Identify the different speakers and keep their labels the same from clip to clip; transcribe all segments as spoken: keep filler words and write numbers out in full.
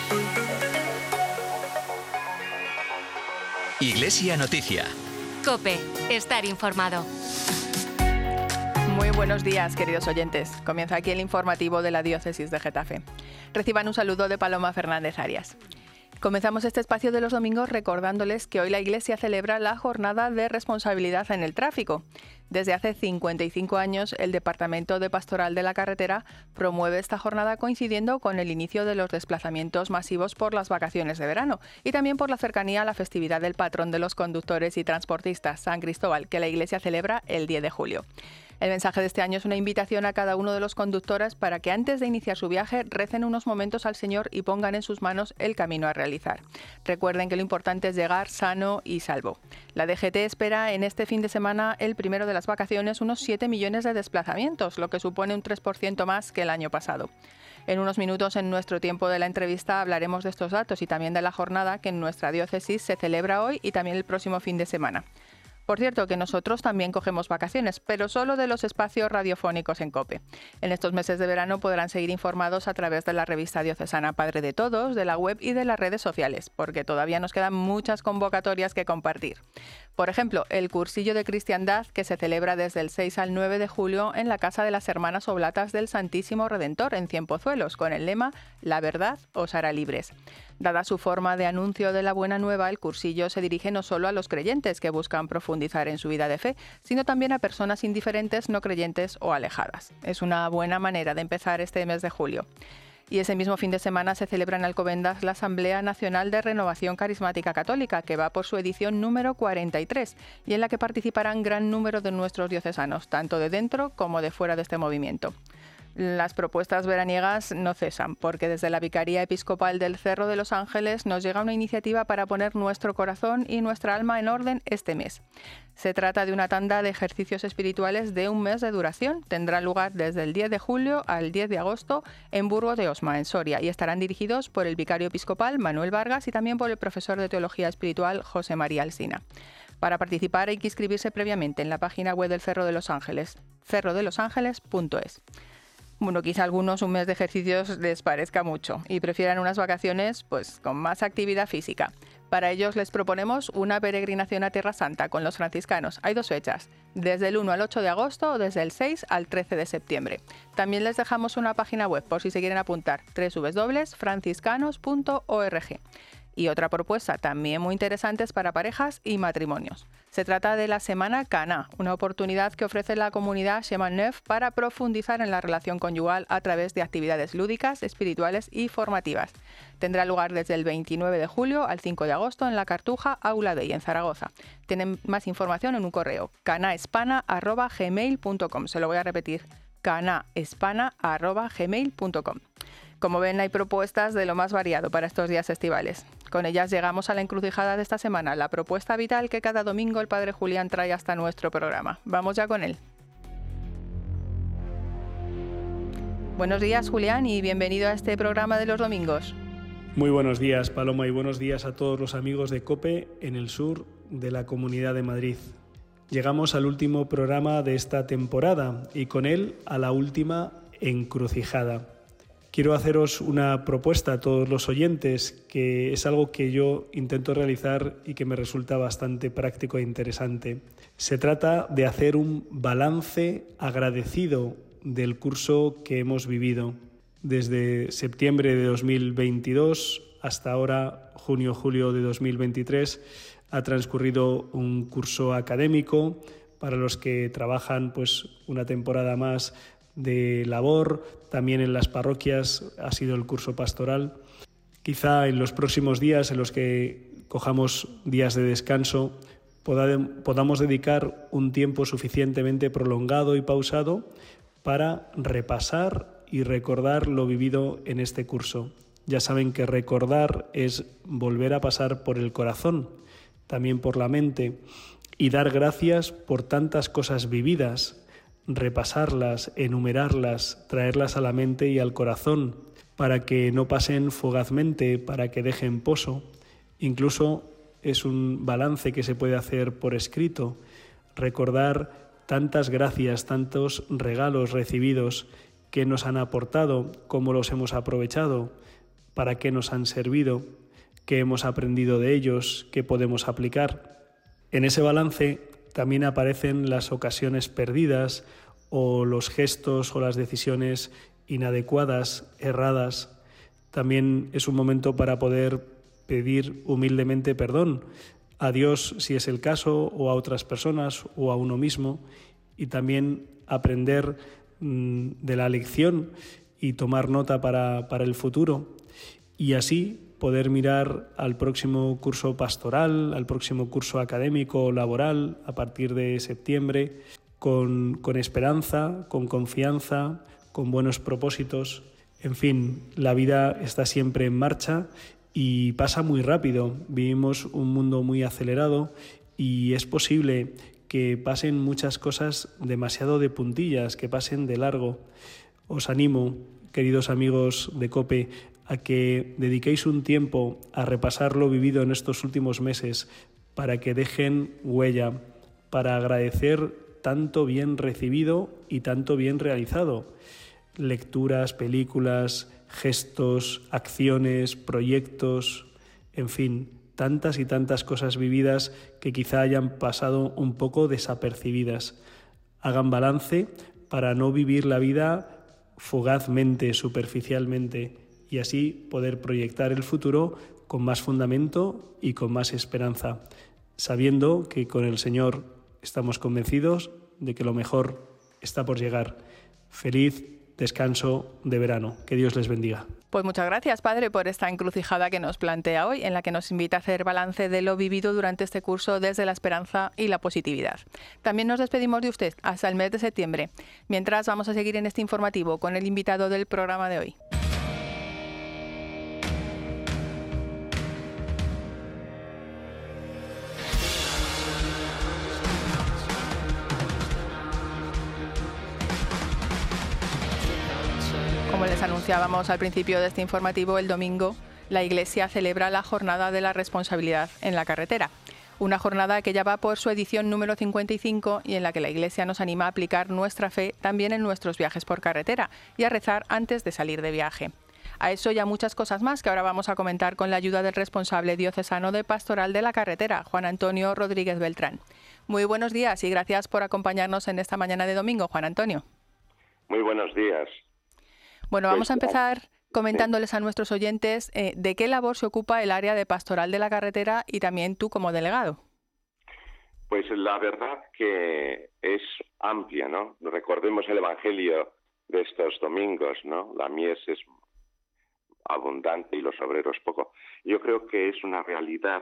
Speaker 1: Iglesia Noticia.
Speaker 2: COPE. Estar informado.
Speaker 3: Muy buenos días, queridos oyentes. Comienza aquí el informativo de la Diócesis de Getafe. Reciban un saludo de Paloma Fernández Arias. Comenzamos este espacio de los domingos recordándoles que hoy la Iglesia celebra la Jornada de Responsabilidad en el Tráfico. Desde hace cincuenta y cinco años, el Departamento de Pastoral de la Carretera promueve esta jornada coincidiendo con el inicio de los desplazamientos masivos por las vacaciones de verano y también por la cercanía a la festividad del patrón de los conductores y transportistas, San Cristóbal, que la Iglesia celebra el diez de julio. El mensaje de este año es una invitación a cada uno de los conductores para que antes de iniciar su viaje recen unos momentos al Señor y pongan en sus manos el camino a realizar. Recuerden que lo importante es llegar sano y salvo. La D G T espera en este fin de semana, el primero de las vacaciones, unos siete millones de desplazamientos, lo que supone un tres por ciento más que el año pasado. En unos minutos, en nuestro tiempo de la entrevista, hablaremos de estos datos y también de la jornada que en nuestra diócesis se celebra hoy y también el próximo fin de semana. Por cierto, que nosotros también cogemos vacaciones, pero solo de los espacios radiofónicos en COPE. En estos meses de verano podrán seguir informados a través de la revista diocesana Padre de Todos, de la web y de las redes sociales, porque todavía nos quedan muchas convocatorias que compartir. Por ejemplo, el cursillo de cristiandad que se celebra desde el seis al nueve de julio en la Casa de las Hermanas Oblatas del Santísimo Redentor en Cienpozuelos, con el lema «La verdad os hará libres». Dada su forma de anuncio de la buena nueva, el cursillo se dirige no solo a los creyentes que buscan profundizar en su vida de fe, sino también a personas indiferentes, no creyentes o alejadas. Es una buena manera de empezar este mes de julio. Y ese mismo fin de semana se celebra en Alcobendas la Asamblea Nacional de Renovación Carismática Católica, que va por su edición número cuarenta y tres, y en la que participarán gran número de nuestros diocesanos, tanto de dentro como de fuera de este movimiento. Las propuestas veraniegas no cesan, porque desde la Vicaría Episcopal del Cerro de los Ángeles nos llega una iniciativa para poner nuestro corazón y nuestra alma en orden este mes. Se trata de una tanda de ejercicios espirituales de un mes de duración. Tendrá lugar desde el diez de julio al diez de agosto en Burgos de Osma, en Soria, y estarán dirigidos por el vicario episcopal Manuel Vargas y también por el profesor de Teología Espiritual José María Alsina. Para participar hay que inscribirse previamente en la página web del Cerro de los Ángeles, cerro de los ángeles punto es. Bueno, quizá a algunos un mes de ejercicios les parezca mucho y prefieran unas vacaciones pues con más actividad física. Para ellos les proponemos una peregrinación a Tierra Santa con los franciscanos. Hay dos fechas, desde el uno al ocho de agosto o desde el seis al trece de septiembre. También les dejamos una página web por si se quieren apuntar, doble u doble u doble u punto franciscanos punto org. Y otra propuesta también muy interesante es para parejas y matrimonios. Se trata de la Semana Cana, una oportunidad que ofrece la comunidad Chemin Neuf para profundizar en la relación conyugal a través de actividades lúdicas, espirituales y formativas. Tendrá lugar desde el veintinueve de julio al cinco de agosto en la Cartuja Aula Dei, en Zaragoza. Tienen más información en un correo, canaespana arroba gmail punto com. Se lo voy a repetir, canaespana arroba gmail punto com. Como ven, hay propuestas de lo más variado para estos días estivales. Con ellas llegamos a la encrucijada de esta semana, la propuesta vital que cada domingo el Padre Julián trae hasta nuestro programa. Vamos ya con él. Buenos días, Julián, y bienvenido a este programa de los domingos.
Speaker 4: Muy buenos días, Paloma, y buenos días a todos los amigos de COPE en el sur de la Comunidad de Madrid. Llegamos al último programa de esta temporada y con él a la última encrucijada. Quiero haceros una propuesta a todos los oyentes, que es algo que yo intento realizar y que me resulta bastante práctico e interesante. Se trata de hacer un balance agradecido del curso que hemos vivido. Desde septiembre de dos mil veintidós hasta ahora, junio-julio de dos mil veintitrés, ha transcurrido un curso académico para los que trabajan pues una temporada más de labor, también en las parroquias ha sido el curso pastoral. Quizá en los próximos días en los que cojamos días de descanso podamos dedicar un tiempo suficientemente prolongado y pausado para repasar y recordar lo vivido en este curso. Ya saben que recordar es volver a pasar por el corazón, también por la mente, y dar gracias por tantas cosas vividas, repasarlas, enumerarlas, traerlas a la mente y al corazón, para que no pasen fugazmente, para que dejen pozo. Incluso es un balance que se puede hacer por escrito, recordar tantas gracias, tantos regalos recibidos que nos han aportado, cómo los hemos aprovechado, para qué nos han servido, qué hemos aprendido de ellos, qué podemos aplicar. En ese balance también aparecen las ocasiones perdidas o los gestos o las decisiones inadecuadas, erradas. También es un momento para poder pedir humildemente perdón a Dios, si es el caso, o a otras personas o a uno mismo, y también aprender mmm, de la lección y tomar nota para, para el futuro, y así poder mirar al próximo curso pastoral, al próximo curso académico o laboral a partir de septiembre, con, con esperanza, con confianza, con buenos propósitos. En fin, la vida está siempre en marcha y pasa muy rápido. Vivimos un mundo muy acelerado y es posible que pasen muchas cosas demasiado de puntillas, que pasen de largo. Os animo, queridos amigos de COPE, a que dediquéis un tiempo a repasar lo vivido en estos últimos meses para que dejen huella, para agradecer tanto bien recibido y tanto bien realizado. Lecturas, películas, gestos, acciones, proyectos, en fin, tantas y tantas cosas vividas que quizá hayan pasado un poco desapercibidas. Hagan balance para no vivir la vida fugazmente, superficialmente, y así poder proyectar el futuro con más fundamento y con más esperanza, sabiendo que con el Señor estamos convencidos de que lo mejor está por llegar. Feliz descanso de verano. Que Dios les bendiga.
Speaker 3: Pues muchas gracias, Padre, por esta encrucijada que nos plantea hoy, en la que nos invita a hacer balance de lo vivido durante este curso desde la esperanza y la positividad. También nos despedimos de usted hasta el mes de septiembre. Mientras, vamos a seguir en este informativo con el invitado del programa de hoy. Como les anunciábamos al principio de este informativo, el domingo la Iglesia celebra la Jornada de la Responsabilidad en la Carretera. Una jornada que ya va por su edición número cincuenta y cinco y en la que la Iglesia nos anima a aplicar nuestra fe también en nuestros viajes por carretera y a rezar antes de salir de viaje. A eso y a muchas cosas más que ahora vamos a comentar con la ayuda del responsable diocesano de Pastoral de la Carretera, Juan Antonio Rodríguez Beltrán. Muy buenos días y gracias por acompañarnos en esta mañana de domingo, Juan Antonio.
Speaker 5: Muy buenos días.
Speaker 3: Bueno, vamos a empezar comentándoles a nuestros oyentes eh, de qué labor se ocupa el área de Pastoral de la Carretera y también tú como delegado.
Speaker 5: Pues la verdad que es amplia, ¿no? Recordemos el Evangelio de estos domingos, ¿no? La mies es abundante y los obreros poco. Yo creo que es una realidad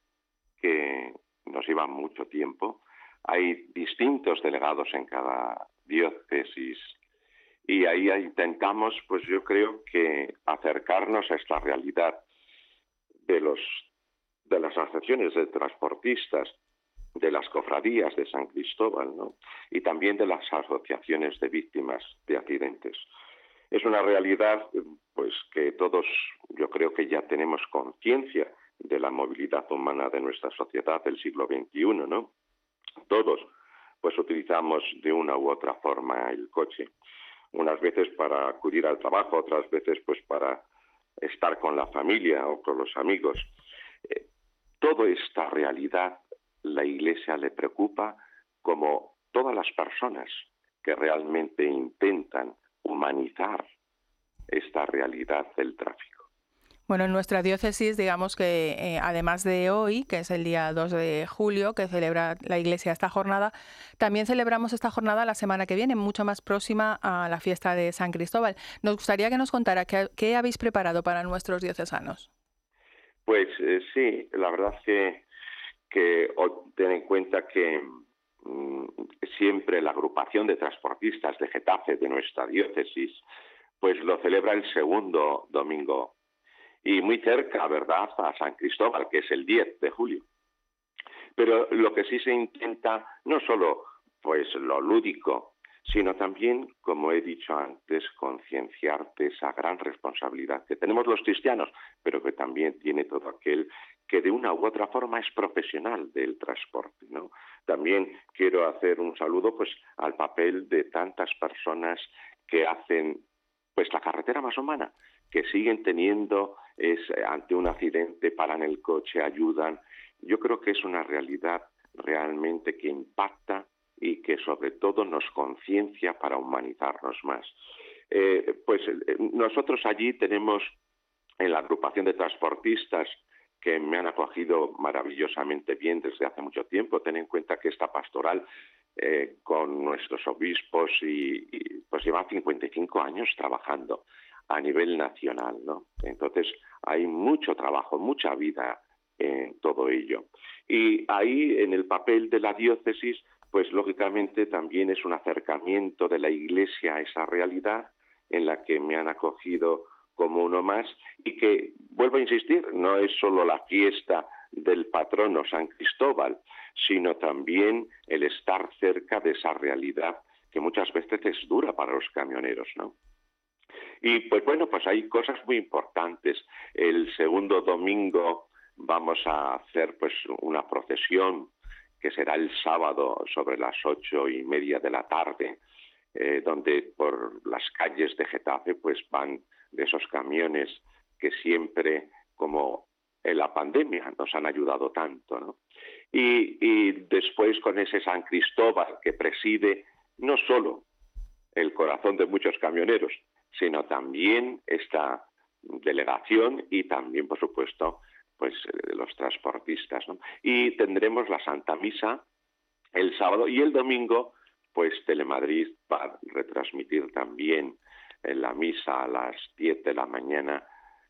Speaker 5: que nos lleva mucho tiempo. Hay distintos delegados en cada diócesis y ahí intentamos, pues yo creo que acercarnos a esta realidad de los de las asociaciones de transportistas, de las cofradías de San Cristóbal, ¿no? Y también de las asociaciones de víctimas de accidentes. Es una realidad, pues, que todos, yo creo que ya tenemos conciencia de la movilidad humana de nuestra sociedad del siglo veintiuno, ¿no? Todos, pues, utilizamos de una u otra forma el coche. Unas veces para acudir al trabajo, otras veces, pues, para estar con la familia o con los amigos. Eh, toda esta realidad la Iglesia le preocupa, como todas las personas que realmente intentan humanizar esta realidad del tráfico.
Speaker 3: Bueno, en nuestra diócesis, digamos que eh, además de hoy, que es el día dos de julio, que celebra la Iglesia esta jornada, también celebramos esta jornada la semana que viene, mucho más próxima a la fiesta de San Cristóbal. Nos gustaría que nos contara qué, qué habéis preparado para nuestros diocesanos.
Speaker 5: Pues eh, sí, la verdad que, que ten en cuenta que mmm, siempre la agrupación de transportistas de Getafe de nuestra diócesis pues lo celebra el segundo domingo y muy cerca, ¿verdad?, a San Cristóbal, que es el diez de julio. Pero lo que sí se intenta, no solo pues lo lúdico, sino también, como he dicho antes, concienciar de esa gran responsabilidad que tenemos los cristianos, pero que también tiene todo aquel que de una u otra forma es profesional del transporte, ¿no? También quiero hacer un saludo pues al papel de tantas personas que hacen pues la carretera más humana, que siguen teniendo, es ante un accidente paran el coche, ayudan. Yo creo que es una realidad realmente que impacta y que sobre todo nos conciencia para humanizarnos más. Eh, pues eh, nosotros allí tenemos en la agrupación de transportistas que me han acogido maravillosamente bien desde hace mucho tiempo. Ten en cuenta que esta pastoral eh, con nuestros obispos y, y pues lleva cincuenta y cinco años trabajando a nivel nacional, ¿no? Entonces hay mucho trabajo, mucha vida en todo ello. Y ahí en el papel de la diócesis, pues lógicamente también es un acercamiento de la Iglesia a esa realidad en la que me han acogido como uno más y que, vuelvo a insistir, no es solo la fiesta del patrono San Cristóbal, sino también el estar cerca de esa realidad que muchas veces es dura para los camioneros, ¿no? Y pues bueno, pues hay cosas muy importantes. El segundo domingo vamos a hacer pues una procesión que será el sábado sobre las ocho y media de la tarde, eh, donde por las calles de Getafe pues van de esos camiones que siempre, como en la pandemia, nos han ayudado tanto, ¿no? Y, y después con ese San Cristóbal que preside no solo el corazón de muchos camioneros, sino también esta delegación y también, por supuesto, pues los transportistas, ¿no? Y tendremos la Santa Misa el sábado y el domingo, pues Telemadrid va a retransmitir también en la misa a las diez de la mañana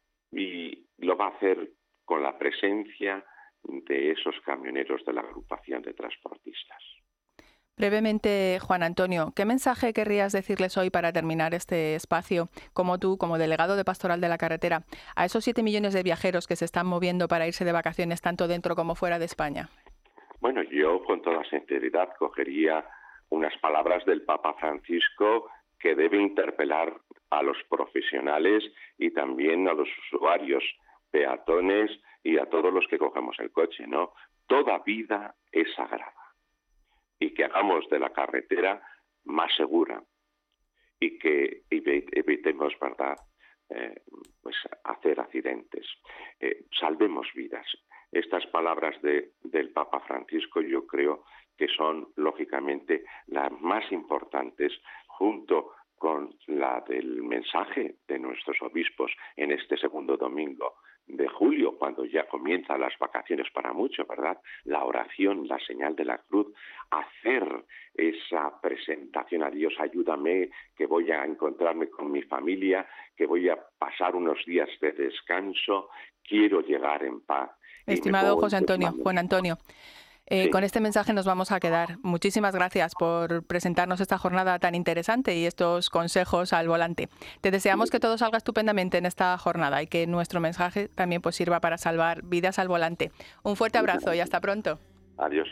Speaker 5: y lo va a hacer con la presencia de esos camioneros de la agrupación de transportistas.
Speaker 3: Brevemente, Juan Antonio, ¿qué mensaje querrías decirles hoy para terminar este espacio, como tú, como delegado de Pastoral de la Carretera, a esos siete millones de viajeros que se están moviendo para irse de vacaciones tanto dentro como fuera de España?
Speaker 5: Bueno, yo con toda sinceridad cogería unas palabras del Papa Francisco que debe interpelar a los profesionales y también a los usuarios, peatones y a todos los que cogemos el coche, ¿no? Toda vida es sagrada y que hagamos de la carretera más segura y que evitemos, ¿verdad?, eh, pues hacer accidentes. Eh, salvemos vidas. Estas palabras de, del Papa Francisco yo creo que son lógicamente las más importantes junto con la del mensaje de nuestros obispos en este segundo domingo de julio, cuando ya comienzan las vacaciones para muchos, ¿verdad? La oración, la señal de la cruz, hacer esa presentación a Dios, ayúdame, que voy a encontrarme con mi familia, que voy a pasar unos días de descanso, quiero llegar en paz.
Speaker 3: Estimado José Antonio, Juan Antonio, Eh, sí. Con este mensaje nos vamos a quedar. Muchísimas gracias por presentarnos esta jornada tan interesante y estos consejos al volante. Te deseamos que todo salga estupendamente en esta jornada y que nuestro mensaje también pues sirva para salvar vidas al volante. Un fuerte abrazo y hasta pronto.
Speaker 5: Adiós.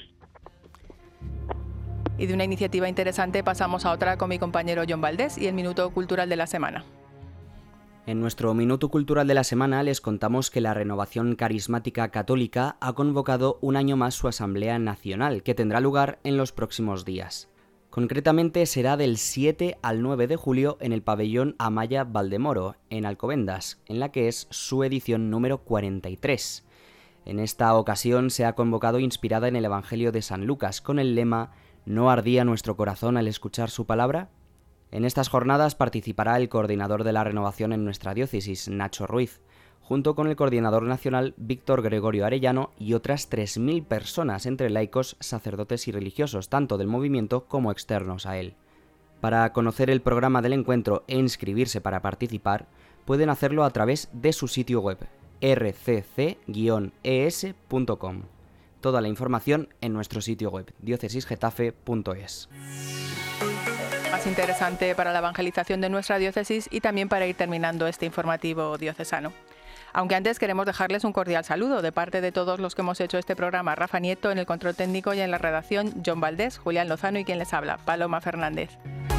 Speaker 3: Y de una iniciativa interesante pasamos a otra con mi compañero John Valdés y el Minuto Cultural de la Semana.
Speaker 6: En nuestro Minuto Cultural de la Semana les contamos que la Renovación Carismática Católica ha convocado un año más su Asamblea Nacional, que tendrá lugar en los próximos días. Concretamente será del siete al nueve de julio en el pabellón Amaya Valdemoro, en Alcobendas, en la que es su edición número cuarenta y tres. En esta ocasión se ha convocado inspirada en el Evangelio de San Lucas, con el lema ¿No ardía nuestro corazón al escuchar su palabra? En estas jornadas participará el coordinador de la renovación en nuestra diócesis, Nacho Ruiz, junto con el coordinador nacional, Víctor Gregorio Arellano, y otras tres mil personas entre laicos, sacerdotes y religiosos, tanto del movimiento como externos a él. Para conocer el programa del encuentro e inscribirse para participar, pueden hacerlo a través de su sitio web, r c c guion e s punto com. Toda la información en nuestro sitio web, diócesis getafe punto es.
Speaker 3: Más interesante para la evangelización de nuestra diócesis y también para ir terminando este informativo diocesano. Aunque antes queremos dejarles un cordial saludo de parte de todos los que hemos hecho este programa. Rafa Nieto en el control técnico y en la redacción, John Valdés, Julián Lozano y quien les habla, Paloma Fernández.